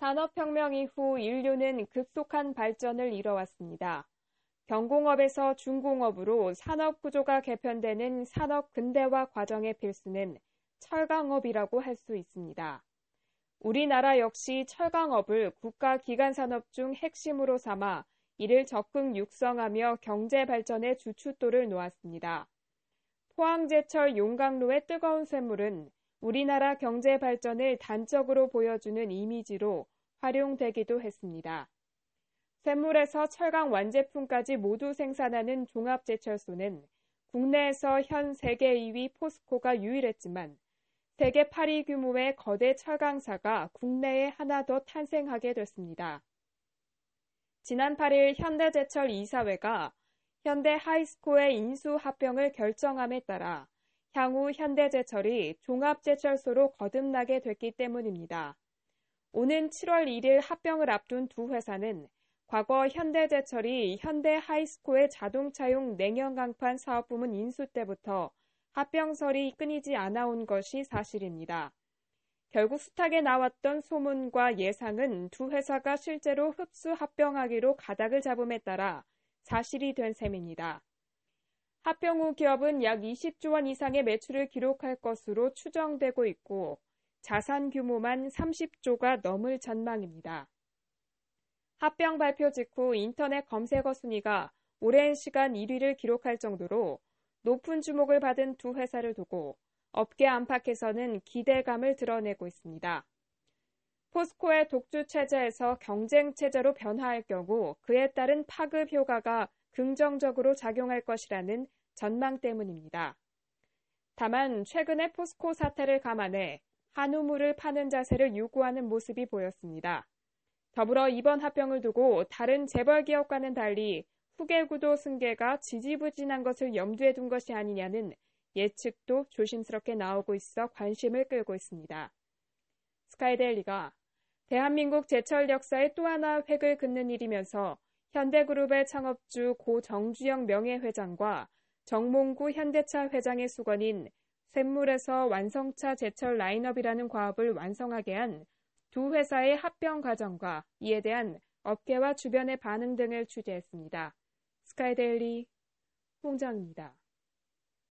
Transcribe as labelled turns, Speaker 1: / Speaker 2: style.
Speaker 1: 산업혁명 이후 인류는 급속한 발전을 이뤄왔습니다. 경공업에서 중공업으로 산업구조가 개편되는 산업 근대화 과정의 필수는 철강업이라고 할 수 있습니다. 우리나라 역시 철강업을 국가기관산업 중 핵심으로 삼아 이를 적극 육성하며 경제 발전의 주춧돌을 놓았습니다. 포항제철 용광로의 뜨거운 쇳물은 우리나라 경제 발전을 단적으로 보여주는 이미지로 활용되기도 했습니다. 쇳물에서 철강 완제품까지 모두 생산하는 종합제철소는 국내에서 현 세계 2위 포스코가 유일했지만 세계 8위 규모의 거대 철강사가 국내에 하나 더 탄생하게 됐습니다. 지난 8일 현대제철 이사회가 현대하이스코의 인수 합병을 결정함에 따라 향후 현대제철이 종합제철소로 거듭나게 됐기 때문입니다. 오는 7월 1일 합병을 앞둔 두 회사는 과거 현대제철이 현대하이스코의 자동차용 냉연강판 사업부문 인수 때부터 합병설이 끊이지 않아온 것이 사실입니다. 결국 수탁에 나왔던 소문과 예상은 두 회사가 실제로 흡수 합병하기로 가닥을 잡음에 따라 사실이 된 셈입니다. 합병 후 기업은 약 20조 원 이상의 매출을 기록할 것으로 추정되고 있고 자산 규모만 30조가 넘을 전망입니다. 합병 발표 직후 인터넷 검색어 순위가 오랜 시간 1위를 기록할 정도로 높은 주목을 받은 두 회사를 두고 업계 안팎에서는 기대감을 드러내고 있습니다. 포스코의 독주 체제에서 경쟁 체제로 변화할 경우 그에 따른 파급 효과가 긍정적으로 작용할 것이라는 전망 때문입니다. 다만 최근의 포스코 사태를 감안해 한우물을 파는 자세를 요구하는 모습이 보였습니다. 더불어 이번 합병을 두고 다른 재벌 기업과는 달리 후계구도 승계가 지지부진한 것을 염두에 둔 것이 아니냐는 예측도 조심스럽게 나오고 있어 관심을 끌고 있습니다. 스카이데일리가 대한민국 제철 역사의 또 하나 획을 긋는 일이면서 현대그룹의 창업주 고 정주영 명예회장과 정몽구 현대차 회장의 수건인 쇳물에서 완성차 제철 라인업이라는 과업을 완성하게 한 두 회사의 합병 과정과 이에 대한 업계와 주변의 반응 등을 취재했습니다. 스카이데일리 홍정입니다.